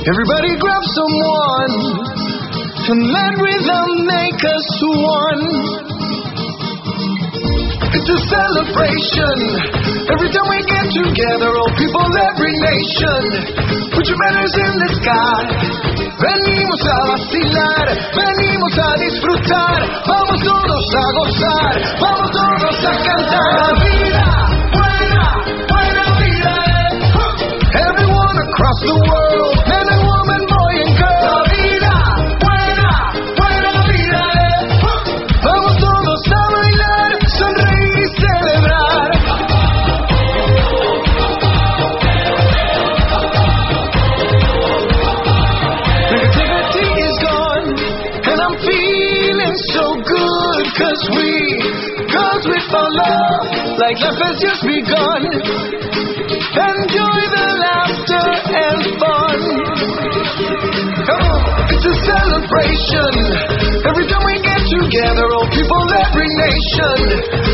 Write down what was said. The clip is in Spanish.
Everybody grab someone and let rhythm make us one. It's a celebration. Every time we get together, all people, every nation. Put your banners in the sky. Venimos a vacilar, venimos a disfrutar. Vamos todos a gozar, vamos todos a cantar. La vida, buena, buena vida. Everyone across the world, man and woman, boy and girl. La vida, buena, buena vida. Vamos todos a bailar, sonreír y celebrar. Negativity is gone, and I'm feeling so good. Cause we found love, like life has just begun. Enjoy the laughter and fun. Come on, it's a celebration. Every time we get together, all people, every nation.